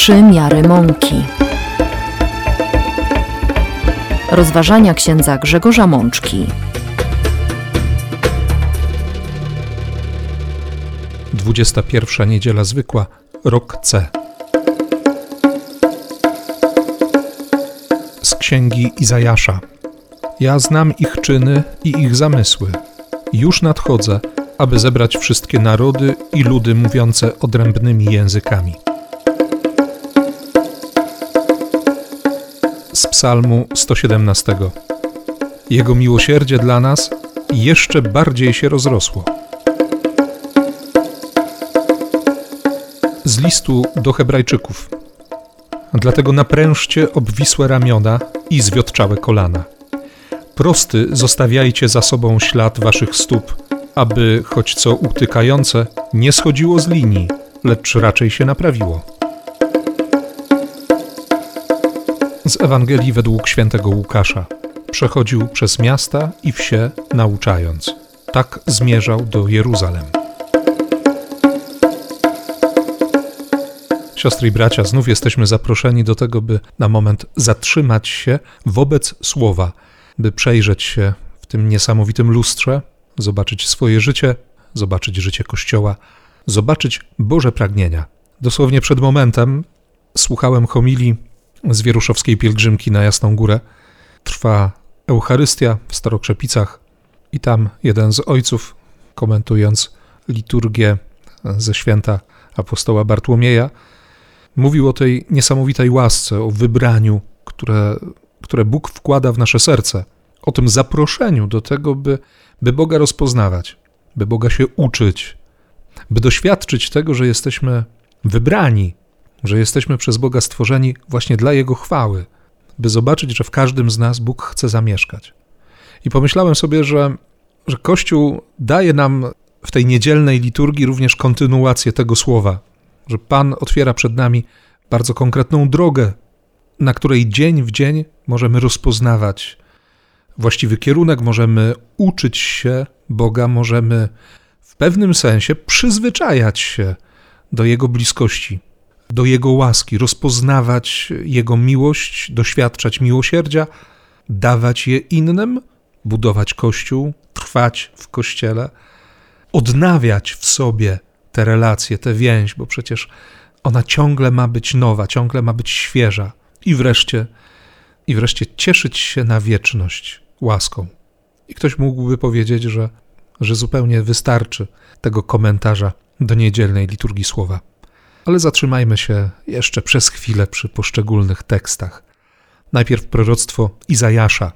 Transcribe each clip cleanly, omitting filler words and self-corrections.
3 miary mąki. Rozważania księdza Grzegorza Mączki. 21. niedziela zwykła, rok C. Z księgi Izajasza. Ja znam ich czyny i ich zamysły. Już nadchodzę, aby zebrać wszystkie narody i ludy mówiące odrębnymi językami. Z psalmu 117. Jego miłosierdzie dla nas jeszcze bardziej się rozrosło. Z listu do Hebrajczyków. Dlatego naprężcie obwisłe ramiona i zwiotczałe kolana. Prosty zostawiajcie za sobą ślad waszych stóp, aby choć co utykające nie schodziło z linii, lecz raczej się naprawiło. Z Ewangelii według świętego Łukasza. Przechodził przez miasta i wsie, nauczając. Tak zmierzał do Jeruzalem. Siostry i bracia, znów jesteśmy zaproszeni do tego, by na moment zatrzymać się wobec Słowa, by przejrzeć się w tym niesamowitym lustrze, zobaczyć swoje życie, zobaczyć życie Kościoła, zobaczyć Boże pragnienia. Dosłownie przed momentem słuchałem homilii z wieruszowskiej pielgrzymki na Jasną Górę. Trwa Eucharystia w Starokrzepicach i tam jeden z ojców, komentując liturgię ze święta apostoła Bartłomieja, mówił o tej niesamowitej łasce, o wybraniu, które Bóg wkłada w nasze serce, o tym zaproszeniu do tego, by Boga rozpoznawać, by Boga się uczyć, by doświadczyć tego, że jesteśmy wybrani, że jesteśmy przez Boga stworzeni właśnie dla Jego chwały, by zobaczyć, że w każdym z nas Bóg chce zamieszkać. I pomyślałem sobie, że Kościół daje nam w tej niedzielnej liturgii również kontynuację tego słowa, że Pan otwiera przed nami bardzo konkretną drogę, na której dzień w dzień możemy rozpoznawać właściwy kierunek, możemy uczyć się Boga, możemy w pewnym sensie przyzwyczajać się do Jego bliskości, do Jego łaski, rozpoznawać Jego miłość, doświadczać miłosierdzia, dawać je innym, budować Kościół, trwać w Kościele, odnawiać w sobie te relacje, tę więź, bo przecież ona ciągle ma być nowa, ciągle ma być świeża i wreszcie cieszyć się na wieczność łaską. I ktoś mógłby powiedzieć, że zupełnie wystarczy tego komentarza do niedzielnej liturgii słowa. Ale zatrzymajmy się jeszcze przez chwilę przy poszczególnych tekstach. Najpierw proroctwo Izajasza,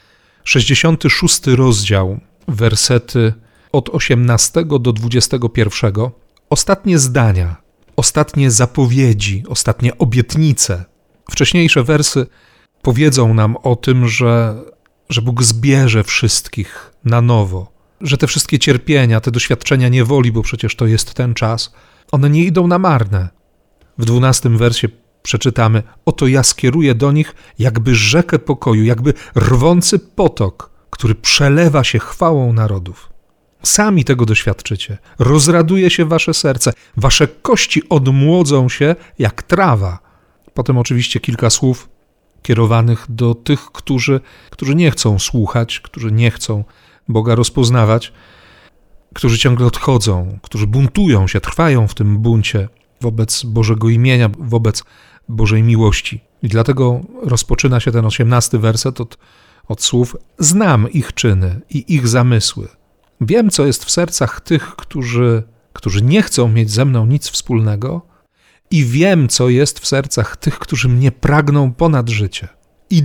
66 rozdział, wersety od 18 do 21. Ostatnie zdania, ostatnie zapowiedzi, ostatnie obietnice. Wcześniejsze wersy powiedzą nam o tym, że Bóg zbierze wszystkich na nowo, że te wszystkie cierpienia, te doświadczenia niewoli, bo przecież to jest ten czas, one nie idą na marne. W 12 wersie przeczytamy: oto ja skieruję do nich jakby rzekę pokoju, jakby rwący potok, który przelewa się chwałą narodów. Sami tego doświadczycie. Rozraduje się wasze serce, wasze kości odmłodzą się jak trawa. Potem oczywiście kilka słów kierowanych do tych, którzy nie chcą słuchać, którzy nie chcą Boga rozpoznawać, którzy ciągle odchodzą, którzy buntują się, trwają w tym buncie wobec Bożego imienia, wobec Bożej miłości. I dlatego rozpoczyna się ten 18 werset od słów: znam ich czyny i ich zamysły. Wiem, co jest w sercach tych, którzy nie chcą mieć ze mną nic wspólnego, i wiem, co jest w sercach tych, którzy mnie pragną ponad życie. I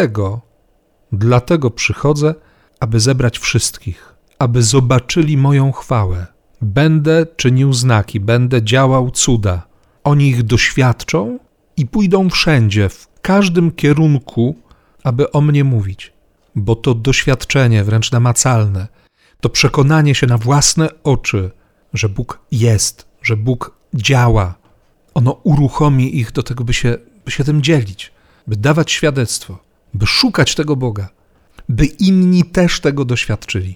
dlatego przychodzę, aby zebrać wszystkich, aby zobaczyli moją chwałę. Będę czynił znaki, będę działał cuda. Oni ich doświadczą i pójdą wszędzie, w każdym kierunku, aby o mnie mówić. Bo to doświadczenie wręcz namacalne, to przekonanie się na własne oczy, że Bóg jest, że Bóg działa, ono uruchomi ich do tego, by się tym dzielić, by dawać świadectwo, by szukać tego Boga, by inni też tego doświadczyli.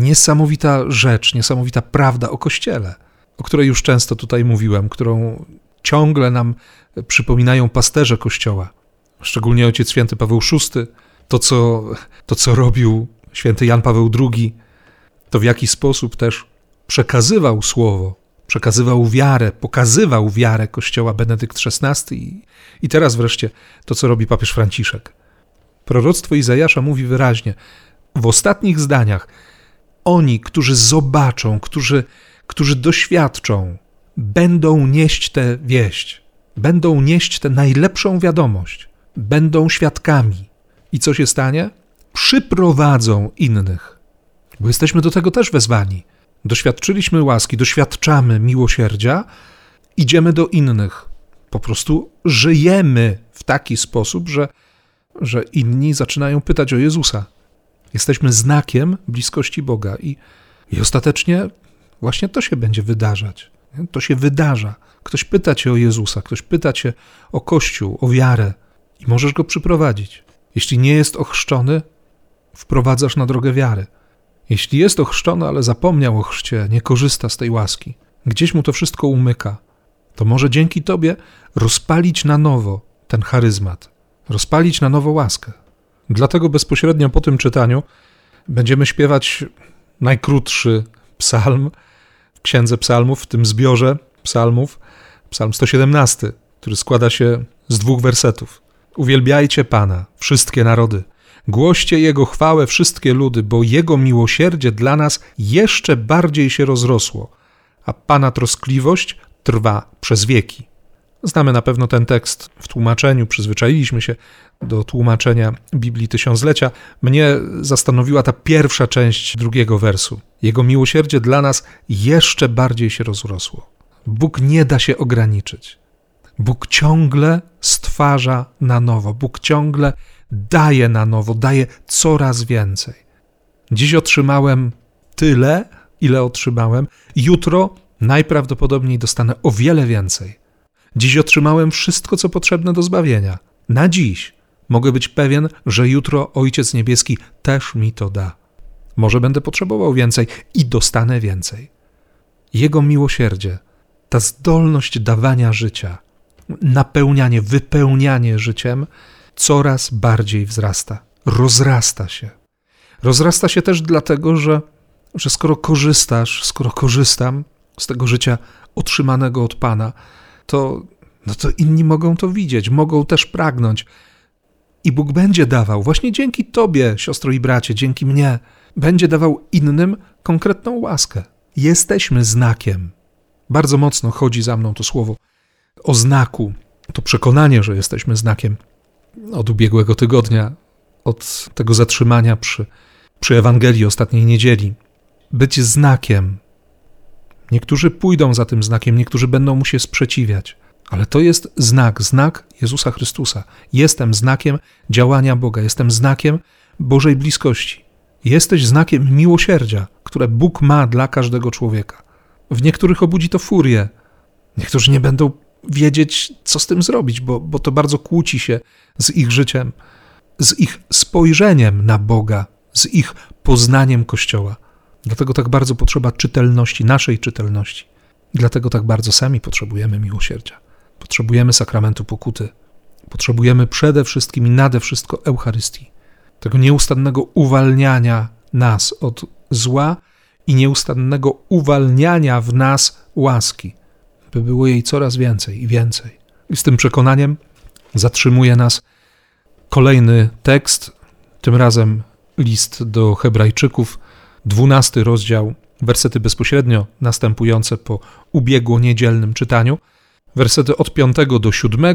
Niesamowita rzecz, niesamowita prawda o Kościele, o której już często tutaj mówiłem, którą ciągle nam przypominają pasterze Kościoła, szczególnie Ojciec Święty Paweł VI, to co robił Święty Jan Paweł II, to w jaki sposób też przekazywał słowo, przekazywał wiarę, pokazywał wiarę Kościoła Benedykt XVI i teraz wreszcie to, co robi papież Franciszek. Proroctwo Izajasza mówi wyraźnie, w ostatnich zdaniach, oni, którzy zobaczą, którzy doświadczą, będą nieść tę wieść, będą nieść tę najlepszą wiadomość, będą świadkami. I co się stanie? Przyprowadzą innych, bo jesteśmy do tego też wezwani. Doświadczyliśmy łaski, doświadczamy miłosierdzia, idziemy do innych. Po prostu żyjemy w taki sposób, że inni zaczynają pytać o Jezusa. Jesteśmy znakiem bliskości Boga i ostatecznie właśnie to się będzie wydarzać. To się wydarza. Ktoś pyta cię o Jezusa, ktoś pyta cię o Kościół, o wiarę i możesz go przyprowadzić. Jeśli nie jest ochrzczony, wprowadzasz na drogę wiary. Jeśli jest ochrzczony, ale zapomniał o chrzcie, nie korzysta z tej łaski, gdzieś mu to wszystko umyka, to może dzięki tobie rozpalić na nowo ten charyzmat, rozpalić na nowo łaskę. Dlatego bezpośrednio po tym czytaniu będziemy śpiewać najkrótszy psalm w Księdze Psalmów, w tym zbiorze psalmów, psalm 117, który składa się z 2 wersetów. Uwielbiajcie Pana, wszystkie narody, głoście Jego chwałę, wszystkie ludy, bo Jego miłosierdzie dla nas jeszcze bardziej się rozrosło, a Pana troskliwość trwa przez wieki. Znamy na pewno ten tekst w tłumaczeniu, przyzwyczailiśmy się do tłumaczenia Biblii Tysiąclecia. Mnie zastanowiła ta pierwsza część 2 wersu. Jego miłosierdzie dla nas jeszcze bardziej się rozrosło. Bóg nie da się ograniczyć. Bóg ciągle stwarza na nowo. Bóg ciągle daje na nowo, daje coraz więcej. Dziś otrzymałem tyle, ile otrzymałem. Jutro najprawdopodobniej dostanę o wiele więcej. Dziś otrzymałem wszystko, co potrzebne do zbawienia. Na dziś mogę być pewien, że jutro Ojciec Niebieski też mi to da. Może będę potrzebował więcej i dostanę więcej. Jego miłosierdzie, ta zdolność dawania życia, napełnianie, wypełnianie życiem coraz bardziej wzrasta, rozrasta się. Rozrasta się też dlatego, że skoro korzystam z tego życia otrzymanego od Pana, to inni mogą to widzieć, mogą też pragnąć. I Bóg będzie dawał, właśnie dzięki Tobie, siostro i bracie, dzięki mnie, będzie dawał innym konkretną łaskę. Jesteśmy znakiem. Bardzo mocno chodzi za mną to słowo o znaku, to przekonanie, że jesteśmy znakiem. Od ubiegłego tygodnia, od tego zatrzymania przy Ewangelii ostatniej niedzieli. Być znakiem. Niektórzy pójdą za tym znakiem, niektórzy będą mu się sprzeciwiać. Ale to jest znak Jezusa Chrystusa. Jestem znakiem działania Boga, jestem znakiem Bożej bliskości. Jesteś znakiem miłosierdzia, które Bóg ma dla każdego człowieka. W niektórych obudzi to furię. Niektórzy nie będą wiedzieć, co z tym zrobić, bo to bardzo kłóci się z ich życiem, z ich spojrzeniem na Boga, z ich poznaniem Kościoła. Dlatego tak bardzo potrzeba czytelności, naszej czytelności. Dlatego tak bardzo sami potrzebujemy miłosierdzia. Potrzebujemy sakramentu pokuty. Potrzebujemy przede wszystkim i nade wszystko Eucharystii. Tego nieustannego uwalniania nas od zła i nieustannego uwalniania w nas łaski, by było jej coraz więcej i więcej. I z tym przekonaniem zatrzymuje nas kolejny tekst, tym razem list do Hebrajczyków, 12 rozdział, wersety bezpośrednio następujące po ubiegłoniedzielnym czytaniu, wersety od 5 do 7,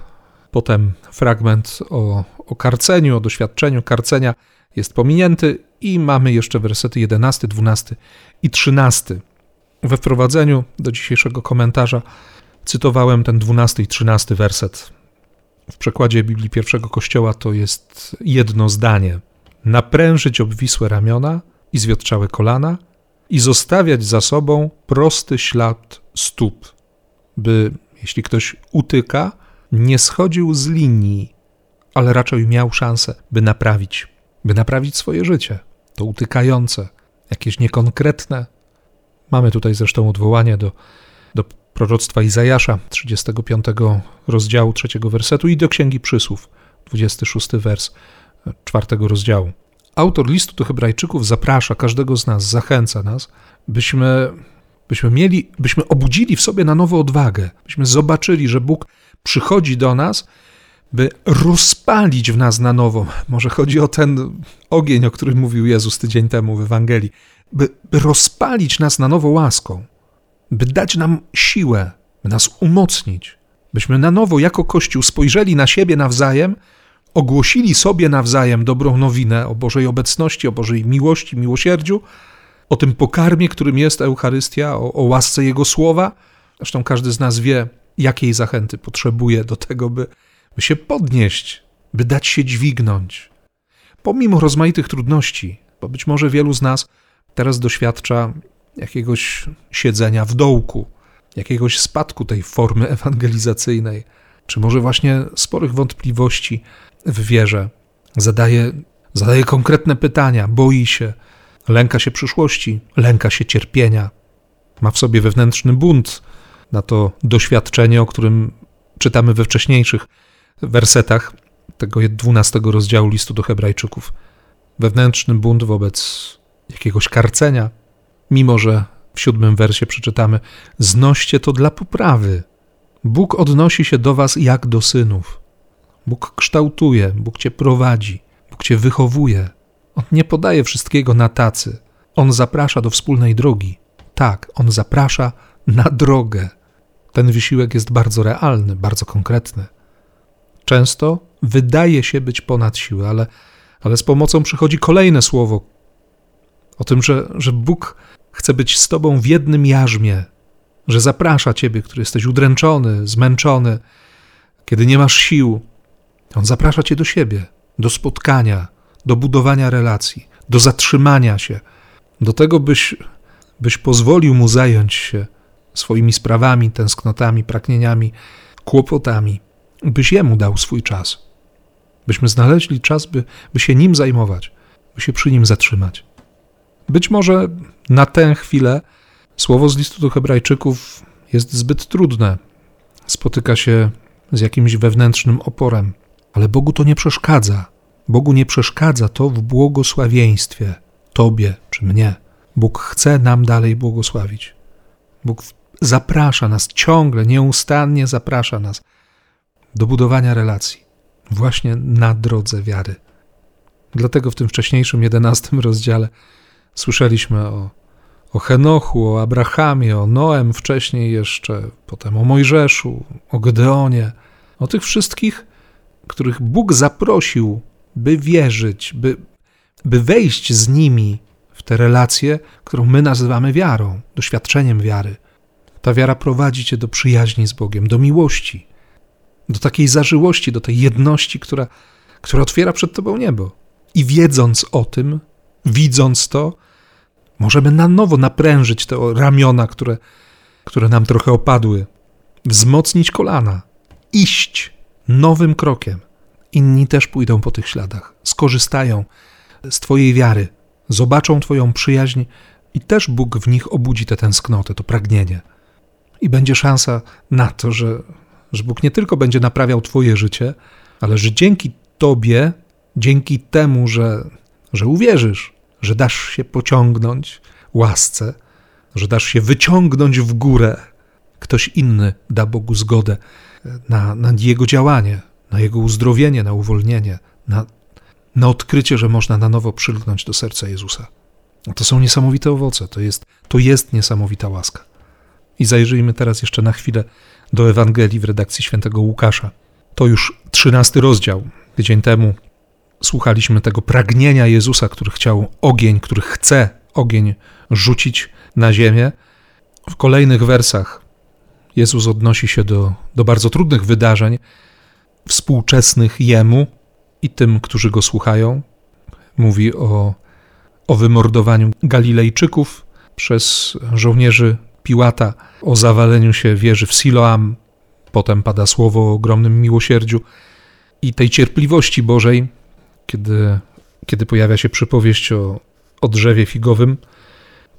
potem fragment o karceniu, o doświadczeniu karcenia jest pominięty i mamy jeszcze wersety 11, 12 i 13. We wprowadzeniu do dzisiejszego komentarza cytowałem ten 12 i 13 werset. W przekładzie Biblii Pierwszego Kościoła to jest jedno zdanie. Naprężyć obwisłe ramiona i zwiotczałe kolana i zostawiać za sobą prosty ślad stóp, by, jeśli ktoś utyka, nie schodził z linii, ale raczej miał szansę, by naprawić swoje życie, to utykające, jakieś niekonkretne. Mamy tutaj zresztą odwołanie do proroctwa Izajasza, 35 rozdziału, 3 wersetu i do Księgi Przysłów, 26 wers 4 rozdziału. Autor listu do Hebrajczyków zaprasza każdego z nas, zachęca nas, byśmy obudzili w sobie na nowo odwagę, byśmy zobaczyli, że Bóg przychodzi do nas, by rozpalić w nas na nowo. Może chodzi o ten ogień, o którym mówił Jezus tydzień temu w Ewangelii, by rozpalić nas na nowo łaską, by dać nam siłę, by nas umocnić, byśmy na nowo jako Kościół spojrzeli na siebie nawzajem, ogłosili sobie nawzajem dobrą nowinę o Bożej obecności, o Bożej miłości, miłosierdziu, o tym pokarmie, którym jest Eucharystia, o łasce Jego Słowa. Zresztą każdy z nas wie, jakiej zachęty potrzebuje do tego, by się podnieść, by dać się dźwignąć. Pomimo rozmaitych trudności, bo być może wielu z nas teraz doświadcza jakiegoś siedzenia w dołku, jakiegoś spadku tej formy ewangelizacyjnej, czy może właśnie sporych wątpliwości w wierze. Zadaje konkretne pytania, boi się, lęka się przyszłości, lęka się cierpienia. Ma w sobie wewnętrzny bunt na to doświadczenie, o którym czytamy we wcześniejszych wersetach tego 12 rozdziału listu do Hebrajczyków. Wewnętrzny bunt wobec jakiegoś karcenia, mimo że w 7 wersie przeczytamy: znoście to dla poprawy. Bóg odnosi się do was jak do synów. Bóg kształtuje, Bóg cię prowadzi, Bóg cię wychowuje. On nie podaje wszystkiego na tacy. On zaprasza do wspólnej drogi. Tak, on zaprasza na drogę. Ten wysiłek jest bardzo realny, bardzo konkretny. Często wydaje się być ponad siły, ale z pomocą przychodzi kolejne słowo o tym, że Bóg chce być z tobą w jednym jarzmie, że zaprasza ciebie, który jesteś udręczony, zmęczony, kiedy nie masz sił. On zaprasza cię do siebie, do spotkania, do budowania relacji, do zatrzymania się, do tego, byś pozwolił mu zająć się swoimi sprawami, tęsknotami, pragnieniami, kłopotami, byś jemu dał swój czas, byśmy znaleźli czas, by się nim zajmować, by się przy nim zatrzymać. Być może na tę chwilę słowo z listu do Hebrajczyków jest zbyt trudne, spotyka się z jakimś wewnętrznym oporem, ale Bogu to nie przeszkadza. Bogu nie przeszkadza to w błogosławieństwie, tobie czy mnie. Bóg chce nam dalej błogosławić. Bóg zaprasza nas ciągle, nieustannie zaprasza nas do budowania relacji, właśnie na drodze wiary. Dlatego w tym wcześniejszym 11 rozdziale słyszeliśmy o Henochu, o Abrahamie, o Noem wcześniej jeszcze, potem o Mojżeszu, o Gedeonie, o tych wszystkich, których Bóg zaprosił, by wierzyć, by wejść z nimi w tę relację, którą my nazywamy wiarą, doświadczeniem wiary. Ta wiara prowadzi cię do przyjaźni z Bogiem, do miłości, do takiej zażyłości, do tej jedności, która otwiera przed tobą niebo. I wiedząc o tym, widząc to, możemy na nowo naprężyć te ramiona, które nam trochę opadły, wzmocnić kolana, iść nowym krokiem. Inni też pójdą po tych śladach, skorzystają z twojej wiary, zobaczą twoją przyjaźń i też Bóg w nich obudzi tę tęsknotę, to pragnienie. I będzie szansa na to, że Bóg nie tylko będzie naprawiał twoje życie, ale że dzięki tobie, dzięki temu, że uwierzysz, że dasz się pociągnąć łasce, że dasz się wyciągnąć w górę, ktoś inny da Bogu zgodę na Jego działanie, na Jego uzdrowienie, na uwolnienie, na odkrycie, że można na nowo przylgnąć do serca Jezusa. To są niesamowite owoce, to jest niesamowita łaska. I zajrzyjmy teraz jeszcze na chwilę do Ewangelii w redakcji świętego Łukasza. To już 13 rozdział. Tydzień temu słuchaliśmy tego pragnienia Jezusa, który chce ogień rzucić na ziemię. W kolejnych wersach Jezus odnosi się do bardzo trudnych wydarzeń współczesnych Jemu i tym, którzy Go słuchają. Mówi o wymordowaniu Galilejczyków przez żołnierzy Piłata, o zawaleniu się wieży w Siloam. Potem pada słowo o ogromnym miłosierdziu i tej cierpliwości Bożej, kiedy pojawia się przypowieść o drzewie figowym,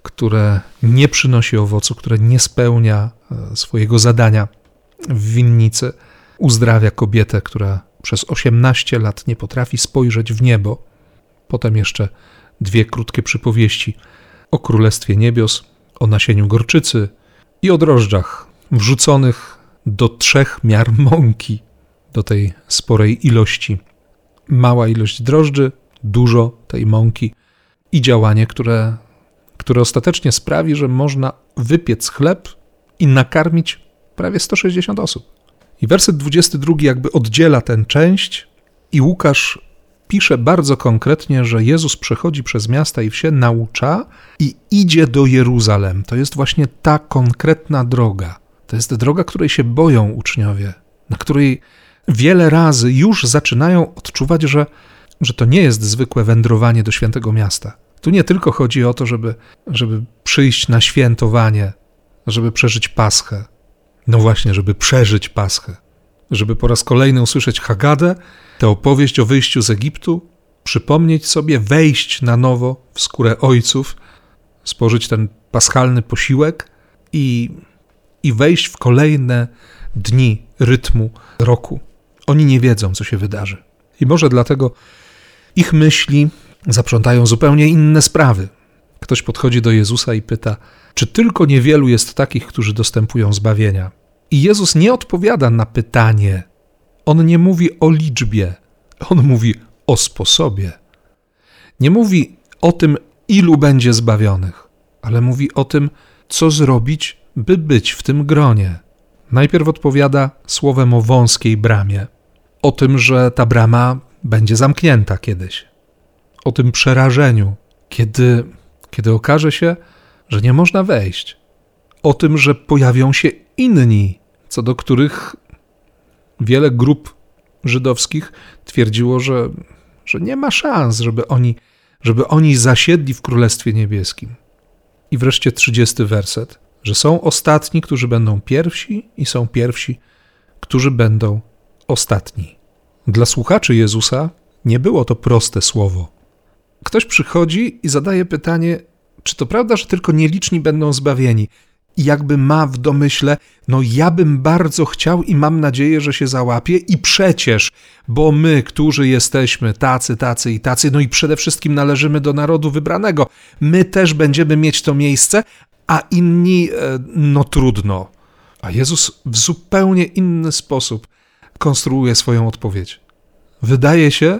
które nie przynosi owocu, które nie spełnia swojego zadania w winnicy. Uzdrawia kobietę, która przez 18 lat nie potrafi spojrzeć w niebo. Potem jeszcze 2 krótkie przypowieści o Królestwie Niebios, o nasieniu gorczycy i o drożdżach wrzuconych do 3 miar mąki, do tej sporej ilości. Mała ilość drożdży, dużo tej mąki i działanie, które ostatecznie sprawi, że można wypiec chleb i nakarmić prawie 160 osób. I werset 22 jakby oddziela tę część i Łukasz pisze bardzo konkretnie, że Jezus przechodzi przez miasta i wsie, naucza i idzie do Jeruzalem. To jest właśnie ta konkretna droga. To jest droga, której się boją uczniowie, na której wiele razy już zaczynają odczuwać, że to nie jest zwykłe wędrowanie do świętego miasta. Tu nie tylko chodzi o to, żeby przyjść na świętowanie, żeby przeżyć Paschę. No właśnie, żeby przeżyć Paschę. Żeby po raz kolejny usłyszeć Haggadę, tę opowieść o wyjściu z Egiptu, przypomnieć sobie, wejść na nowo w skórę ojców, spożyć ten paschalny posiłek i wejść w kolejne dni rytmu roku. Oni nie wiedzą, co się wydarzy. I może dlatego ich myśli zaprzątają zupełnie inne sprawy. Ktoś podchodzi do Jezusa i pyta, czy tylko niewielu jest takich, którzy dostępują zbawienia? I Jezus nie odpowiada na pytanie. On nie mówi o liczbie, on mówi o sposobie. Nie mówi o tym, ilu będzie zbawionych, ale mówi o tym, co zrobić, by być w tym gronie. Najpierw odpowiada słowem o wąskiej bramie, o tym, że ta brama będzie zamknięta kiedyś, o tym przerażeniu, kiedy okaże się, że nie można wejść, o tym, że pojawią się inni, co do których wiele grup żydowskich twierdziło, że nie ma szans, żeby oni zasiedli w Królestwie Niebieskim. I wreszcie 30 werset, że są ostatni, którzy będą pierwsi i są pierwsi, którzy będą ostatni. Dla słuchaczy Jezusa nie było to proste słowo. Ktoś przychodzi i zadaje pytanie, czy to prawda, że tylko nieliczni będą zbawieni? I jakby ma w domyśle, no ja bym bardzo chciał i mam nadzieję, że się załapie i przecież, bo my, którzy jesteśmy tacy i tacy, no i przede wszystkim należymy do narodu wybranego, my też będziemy mieć to miejsce, a inni, no trudno. A Jezus w zupełnie inny sposób konstruuje swoją odpowiedź. Wydaje się,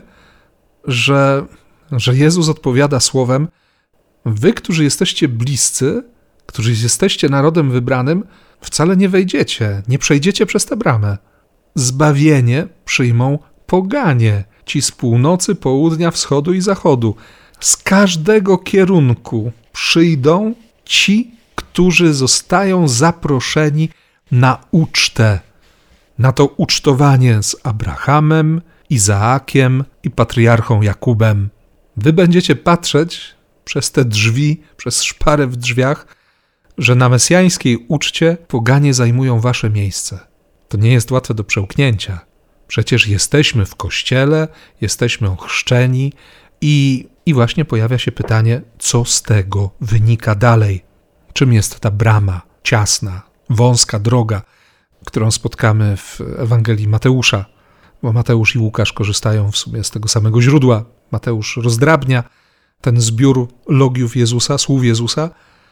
że Jezus odpowiada słowem, wy, którzy jesteście bliscy, którzy jesteście narodem wybranym, wcale nie wejdziecie, nie przejdziecie przez tę bramę. Zbawienie przyjmą poganie, ci z północy, południa, wschodu i zachodu. Z każdego kierunku przyjdą ci, którzy zostają zaproszeni na ucztę, na to ucztowanie z Abrahamem, Izaakiem i patriarchą Jakubem. Wy będziecie patrzeć przez te drzwi, przez szparę w drzwiach, że na mesjańskiej uczcie poganie zajmują wasze miejsce. To nie jest łatwe do przełknięcia. Przecież jesteśmy w kościele, jesteśmy ochrzczeni i właśnie pojawia się pytanie, co z tego wynika dalej? Czym jest ta brama, ciasna, wąska droga, którą spotkamy w Ewangelii Mateusza? Bo Mateusz i Łukasz korzystają w sumie z tego samego źródła. Mateusz rozdrabnia ten zbiór logiów Jezusa, słów Jezusa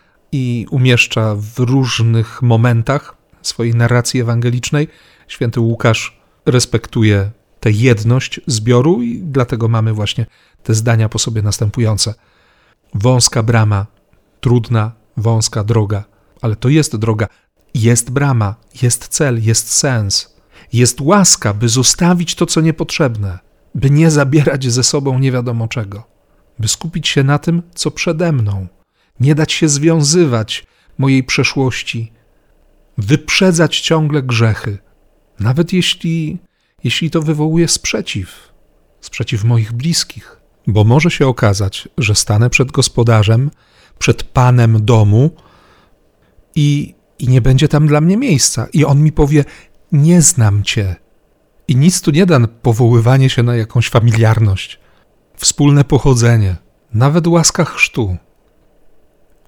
i umieszcza w różnych momentach swojej narracji ewangelicznej. Święty Łukasz respektuje tę jedność zbioru i dlatego mamy właśnie te zdania po sobie następujące. Wąska brama, trudna, wąska droga, ale to jest droga, jest brama, jest cel, jest sens. Jest łaska, by zostawić to, co niepotrzebne, by nie zabierać ze sobą nie wiadomo czego, by skupić się na tym, co przede mną, nie dać się związywać mojej przeszłości, wyprzedzać ciągle grzechy, nawet jeśli to wywołuje sprzeciw moich bliskich, bo może się okazać, że stanę przed gospodarzem, przed panem domu i nie będzie tam dla mnie miejsca i on mi powie, nie znam cię. I nic tu nie da powoływanie się na jakąś familiarność, wspólne pochodzenie, nawet łaska chrztu.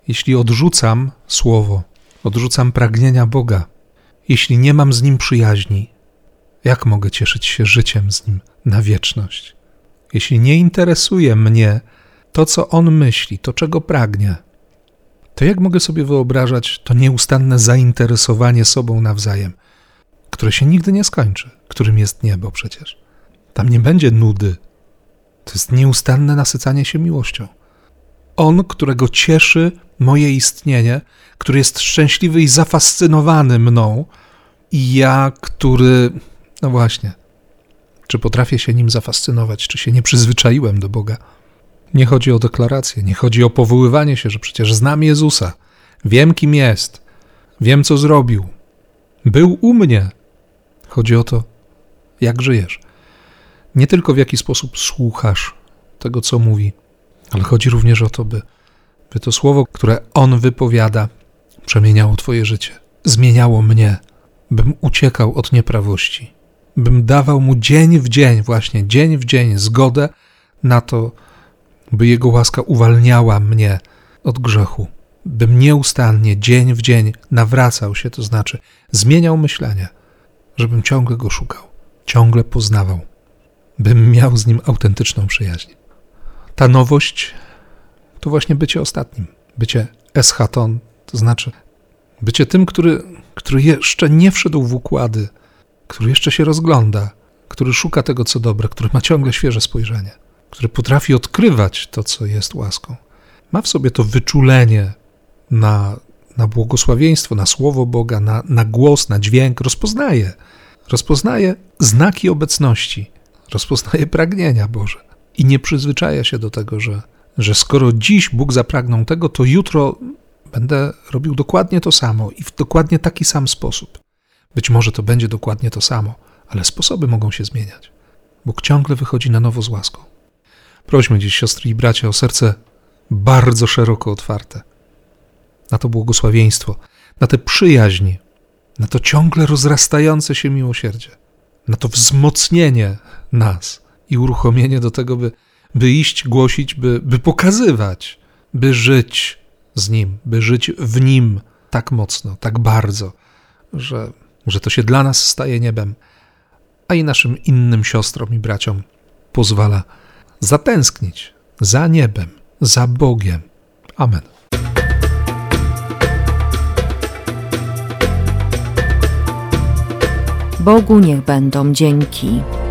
jeśli odrzucam Słowo, odrzucam pragnienia Boga, jeśli nie mam z Nim przyjaźni, jak mogę cieszyć się życiem z Nim na wieczność? Jeśli nie interesuje mnie to, co On myśli, to czego pragnie, to jak mogę sobie wyobrażać to nieustanne zainteresowanie sobą nawzajem, które się nigdy nie skończy, którym jest niebo przecież. Tam nie będzie nudy. To jest nieustanne nasycanie się miłością. On, którego cieszy moje istnienie, który jest szczęśliwy i zafascynowany mną, i ja, który, no właśnie, czy potrafię się nim zafascynować, czy się nie przyzwyczaiłem do Boga. Nie chodzi o deklarację, nie chodzi o powoływanie się, że przecież znam Jezusa, wiem, kim jest, wiem, co zrobił, był u mnie. Chodzi o to, jak żyjesz. Nie tylko w jaki sposób słuchasz tego, co mówi, ale chodzi również o to, by to słowo, które On wypowiada, przemieniało twoje życie, zmieniało mnie, bym uciekał od nieprawości, bym dawał Mu dzień w dzień, właśnie dzień w dzień zgodę na to, by Jego łaska uwalniała mnie od grzechu, bym nieustannie, dzień w dzień nawracał się, to znaczy zmieniał myślenie, żebym ciągle Go szukał, ciągle poznawał, bym miał z Nim autentyczną przyjaźń. Ta nowość to właśnie bycie ostatnim, bycie eschaton, to znaczy bycie tym, który jeszcze nie wszedł w układy, który jeszcze się rozgląda, który szuka tego, co dobre, który ma ciągle świeże spojrzenie, który potrafi odkrywać to, co jest łaską. Ma w sobie to wyczulenie na błogosławieństwo, na słowo Boga, na głos, na dźwięk. Rozpoznaje znaki obecności, rozpoznaje pragnienia Boże i nie przyzwyczaja się do tego, że skoro dziś Bóg zapragnął tego, to jutro będę robił dokładnie to samo i w dokładnie taki sam sposób. Być może to będzie dokładnie to samo, ale sposoby mogą się zmieniać. Bóg ciągle wychodzi na nowo z łaską. Prośmy dziś, siostry i bracia, o serce bardzo szeroko otwarte na to błogosławieństwo, na tę przyjaźń, na to ciągle rozrastające się miłosierdzie, na to wzmocnienie nas i uruchomienie do tego, by iść, głosić, by pokazywać, by żyć z Nim, by żyć w Nim tak mocno, tak bardzo, że to się dla nas staje niebem, a i naszym innym siostrom i braciom pozwala zatęsknić za niebem, za Bogiem. Amen. Bogu niech będą dzięki.